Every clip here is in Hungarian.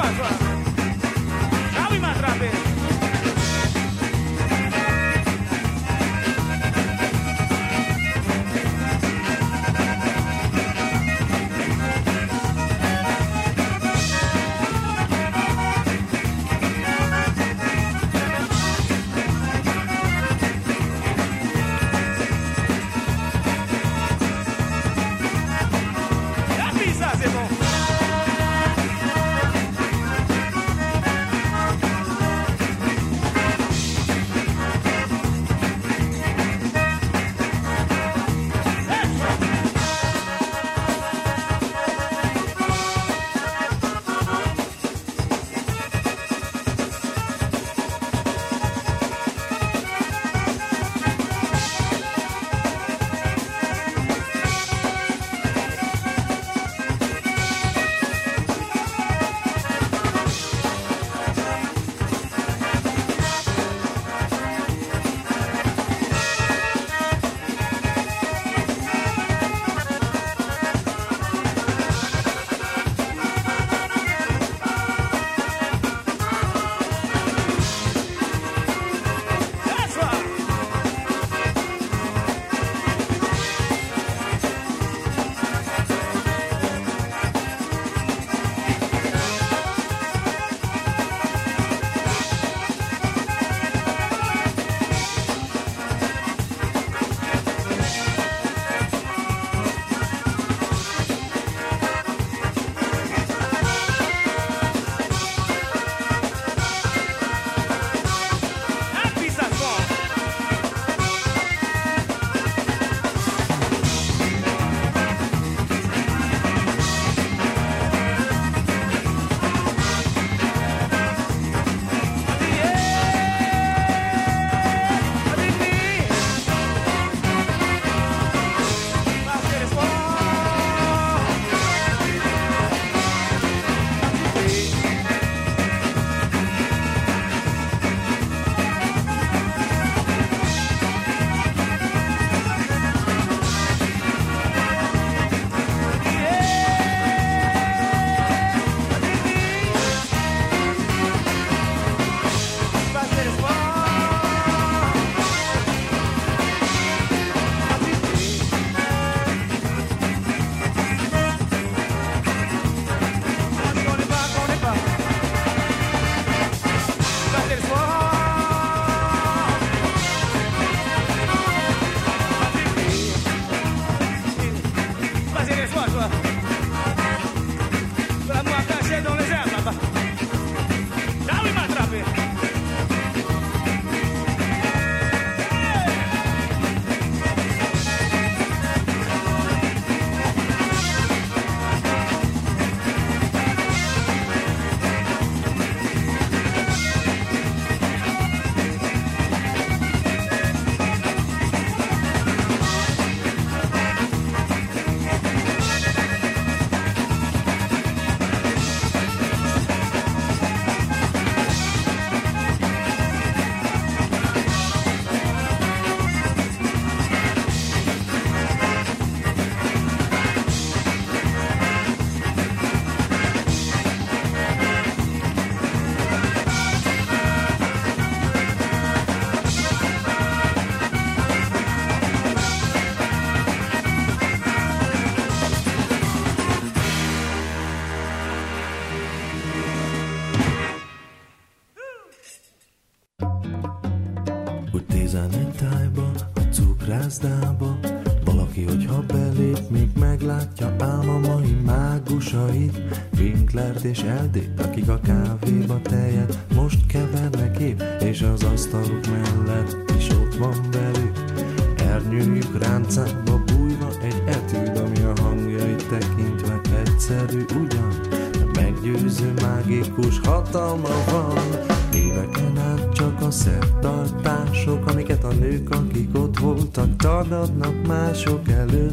tájba, a cukrászdába. Valaki, hogyha belép, még meglátja álmomai mágusait. Winklert és Eldét, akik a kávéba tejet most kevernek épp, és az asztaluk mellett is ott van velük. Ernyőjük ráncába bújva egy etűd, ami a hangjait tekintve egyszerű ugyan, de meggyőző, mágikus hatalma van. Éveken át csak a szertartások, amiket a nők, akik ott voltak, tagadnak mások előtt.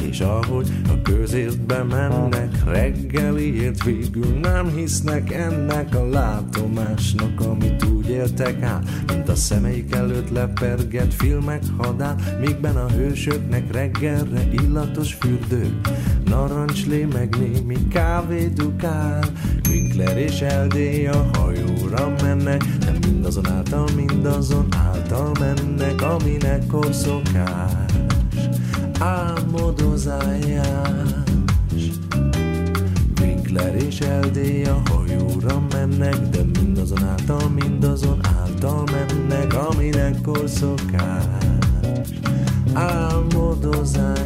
és ahogy a közértbe mennek, reggeliért végül nem hisznek ennek a látomásnak, amit úgy éltek át, mint a szemeik előtt lepergett filmek hadán, mígben a hősöknek reggelre illatos fürdő, narancslé meg némi kávé dukál. Winkler és LD a hajóra mennek, de mindazon által mennek, aminek korszokás, álmodozás. Winkler és LD a hajóra mennek, de mindazon által mennek, aminek korszokás, álmodozás.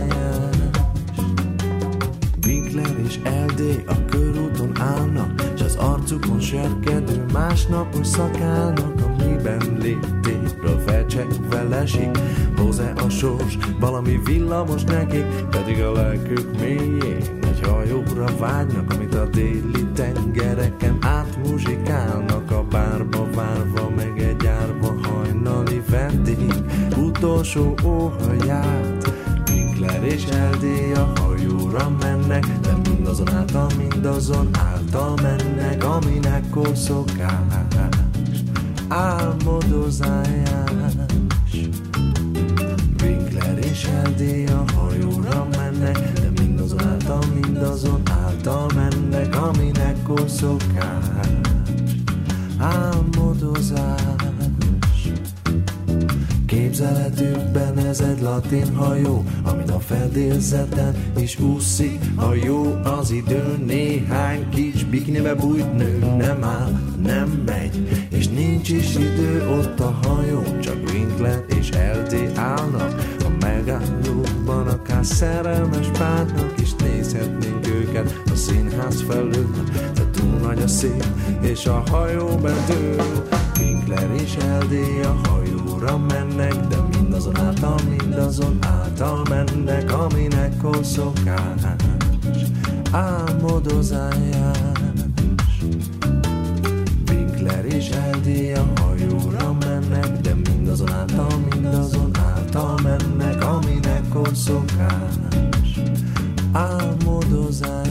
Winkler és LD a körúton állnak, s az arcukon serkedő másnapos szakálnak, amiben léptékről felcsekve lesik. Hoz-e a sors valami villamos nekik, pedig a lelkük mélyén egy hajóra vágynak, amit a déli tengereken átmuzsikálnak, a bárba várva, meg egy árva hajnali vendég utolsó óhaját. Winkler és LD a hajóra mennek, de mindazon által mennek, aminek korszokás, álmodozás. Winkler és LD a hajóra mennek, de mindazon által mennek, aminek korszokás, álmodozás. Képzeletükben ez egy latin hajó, amin a fedélzeten is úszik a jó az idő. Néhány kis bikinibe bújt nő nem áll, nem megy, és nincs is idő ott a hajón. Csak Winkler és LD állnak a megállóban, akár szerelmes párnak is nézhetnénk őket a színház felül, de túl nagy a szél, és a hajó bedől. Winkler és LD a hajóra mennek, de mindazon által mennek, aminek korszokás, álmodozás. Winkler és LD a hajóra mennek, de mindazon által mennek, aminek korszokás, álmodozás.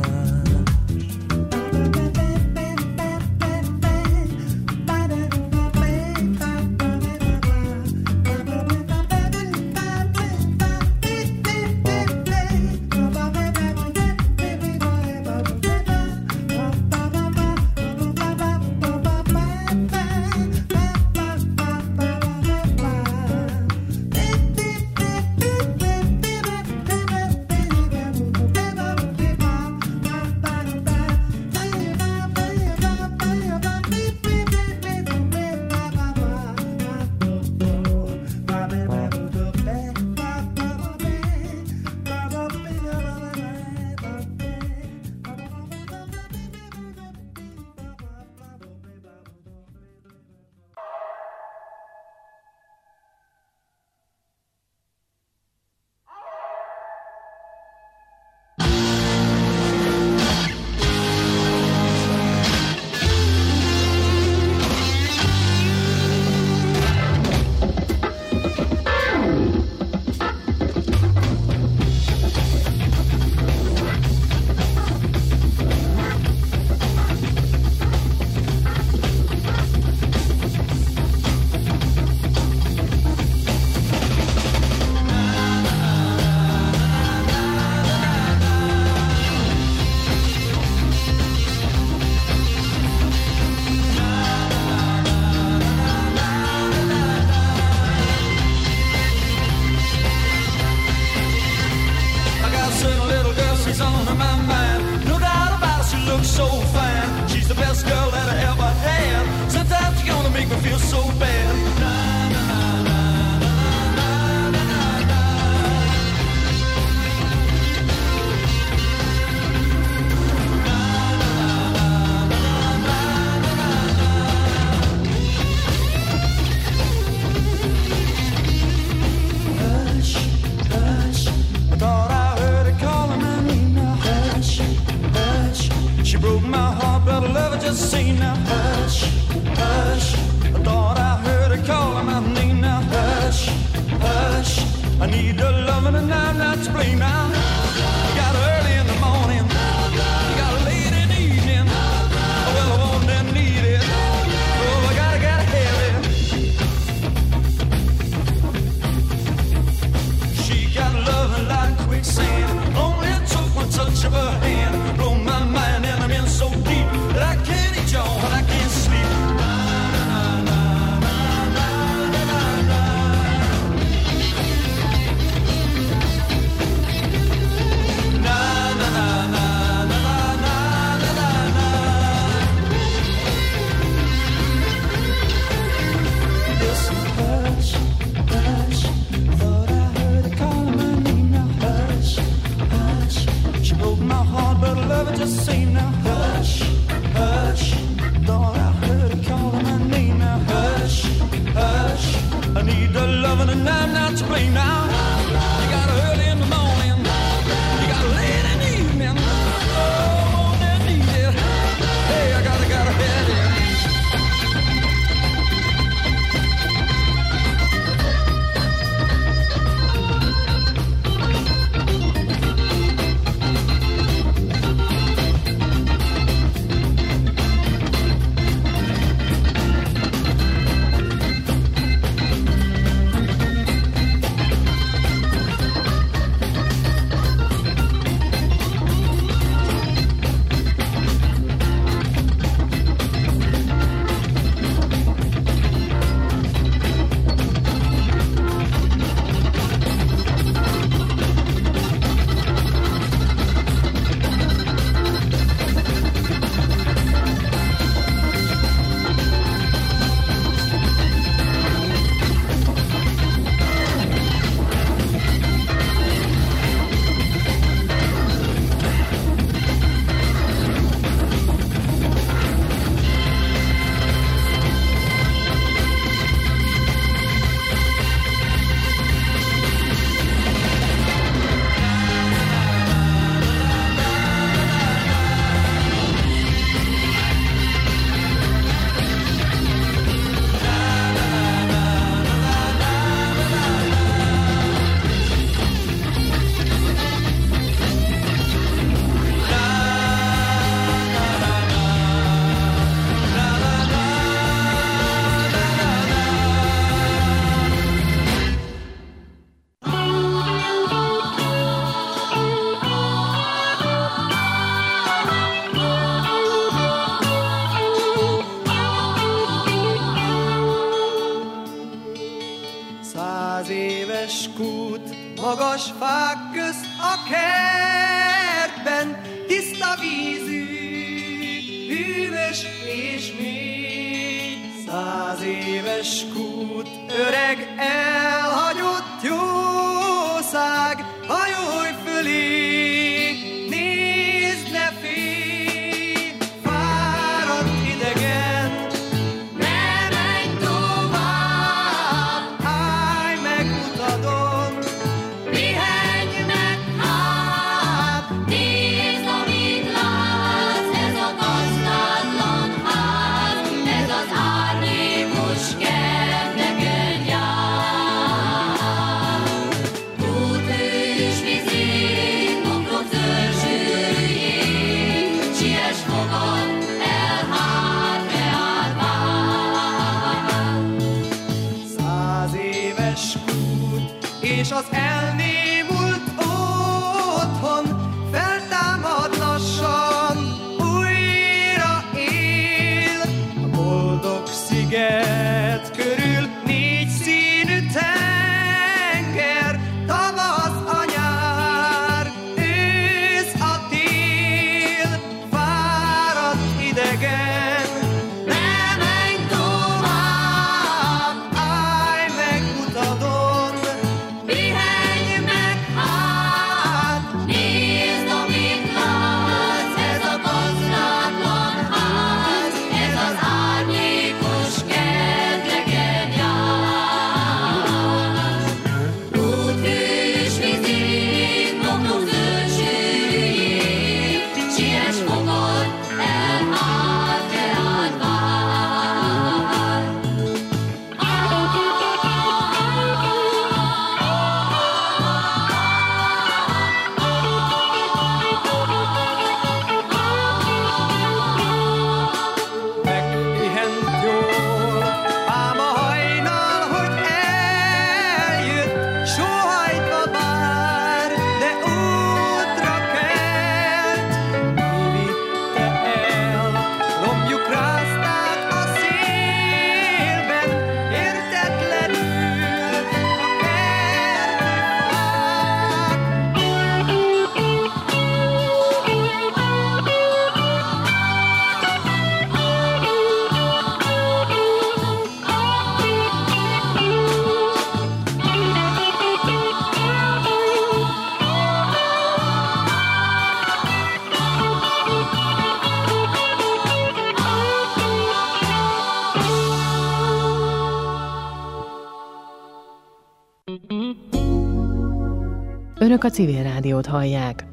So fine, she's the best girl that I ever had. Sometimes you're gonna make me feel so bad. Hush, hush, I thought I heard her calling my name now. Hush, hush, she broke my heart, but I love her just the same now. Hush, hush, I thought I heard her calling my name now. Hush, hush, I need her loving and I'm not to blame now. the same now. Hush, hush, thought I heard her calling my name now. Hush, hush, I need the loving and I'm not to blame now. You got early in the morning, you got late in the evening. Oh, more than needed. Hey, I gotta head in. Magas fák közt a kertben, tiszta vízű, hűvös és mély. 100 éves kút, öreg elhagyott jószág, hajolj fölé, nézd, ne félj, fáradt idegen, ne menj tovább, állj meg utadon, pihenj meg hát, nézd, amit látsz, ez a gazdátlan ház, ez az árnyékos kerteken jár. Útőr Önök a Civil Rádiót hallják.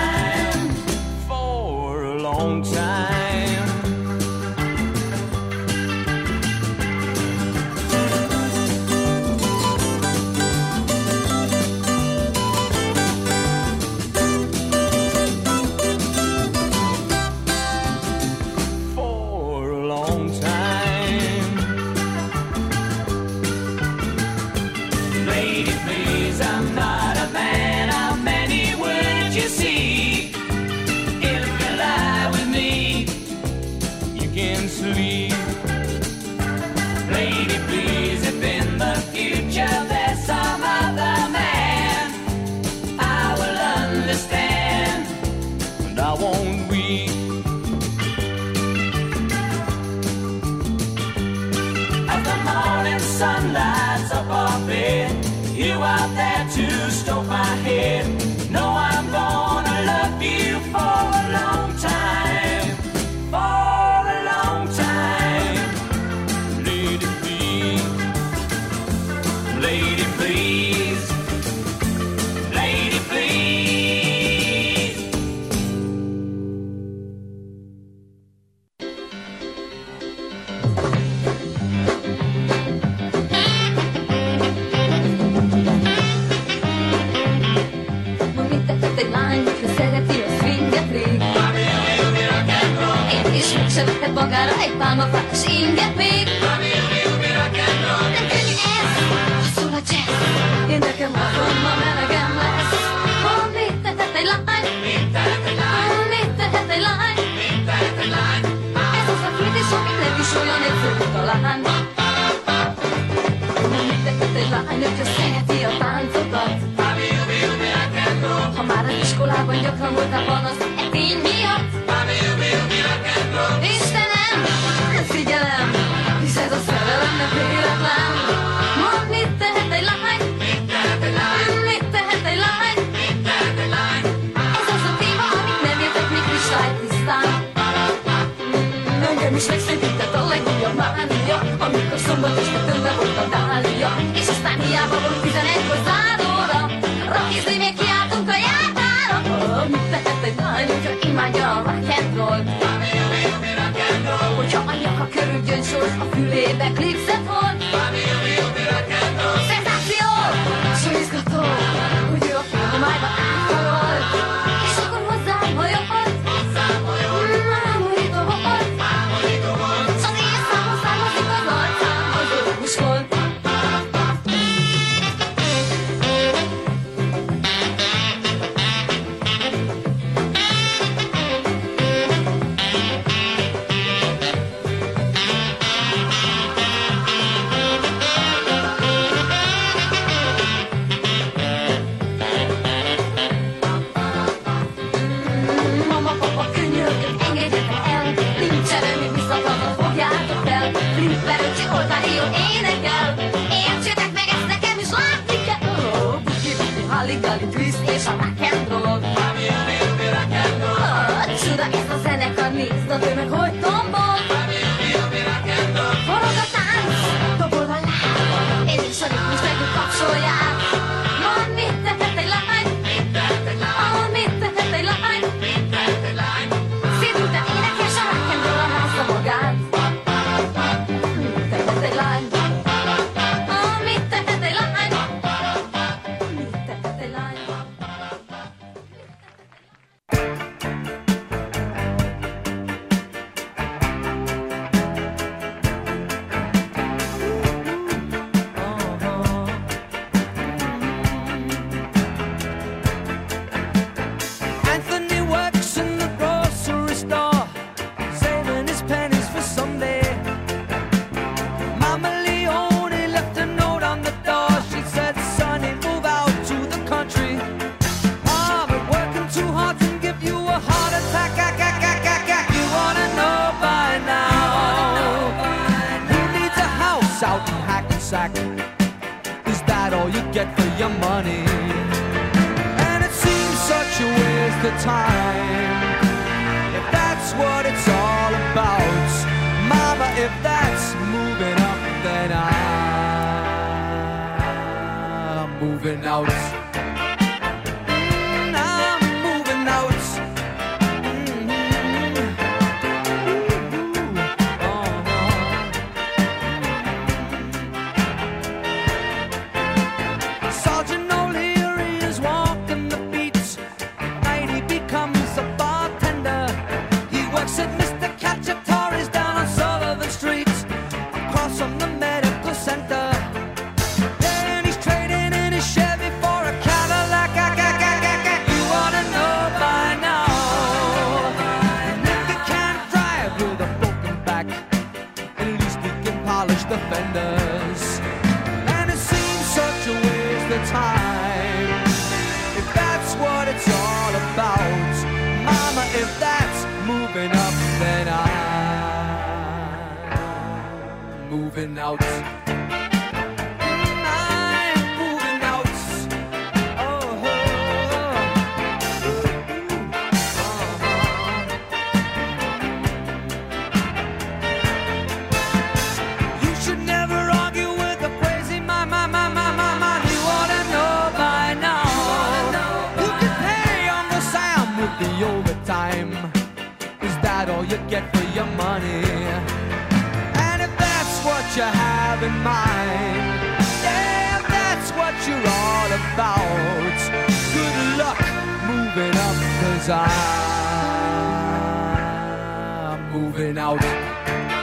long time. magára egy pálmafás inget még. De könnyű ez, ha szól a jazz, én nekem otthon ma melegem lesz. Mit tehet egy lány? Mit tehet egy lány? Mit tehet egy lány? Mit tehet egy lány? Ez az a kérdés, amit nem is olyan egyszerű talán. Mit tehet egy lány, hogyha szereti a táncokat? Ha már az iskolában gyakran voltál panasz e tény miatt? Istenem, figyelem, hisz ez a szerelem nem véletlen. Mondd, mit tehet egy lány? Mit tehet egy lány? Mit tehet egy lány? Mit tehet egy lány? Ez az a téma, amit nem értek még kristálytisztán. Engem is megszépített a legújabb mánia, amikor szombat este tőle volt a dália. És aztán hiába volt 11-kor záróra, rakizli még kiáltunk a jártára. Mit tehet egy lány, hogyha imádja a rock'n'rollt? Hogyha a nyaka körül gyöngyszors, a fülébe klipszet volt. Szenzáció! S izgató, hogy ő a filmájban áthajolt. És akkor hozzám hajolt. Mámorító volt. S az én számon származik az arcám, az örömös volt. És a rock'n'roll. Csuda ez a zenekar, nézd a ő meg hogy tombol. Forog a tánc, dobol a láb, és a ritmus megint kapcsolják. Mondd, mit tehet egy lány? Mit tehet egy lány? Szédülten énekes a rock'n'roll a házza magát. Mit tehet egy lány? Mit tehet egy lány? Mit tehet egy lány? Anthony works in the grocery store, saving his pennies for someday. Mama Leone left a note on the door. She said, "Sonny, move out to the country. Oh, but working too hard can give you a heart attack. You wanna know by now? Who needs a house out in Hackensack? Is that all you get for your money? And it seems such a waste of time. If that's what it's all about, Mama, if that's moving up, then I'm moving out. I'm moving out. Sergeant O'Leary is walking the beats. Night he becomes a bartender. He works at Mr. Cacciatore's down on Sullivan Street, across from the medical center. Then he's trading in his Chevy for a Cadillac. You wanna know by now? And if he can't drive with a broken back, at least he can polish the fenders. And it seems such a waste of time. If that's what it's all about, Mama, if that's moving up, then I'm moving out. I'm moving out. Oh, you should never argue with a crazy man. You oughta know by now. You can pay Uncle Sam with the overtime. Is that all you get for your money? And if that's what you have in mind, yeah, if that's what you're all about, good luck moving up, 'cause I'm moving out. Thank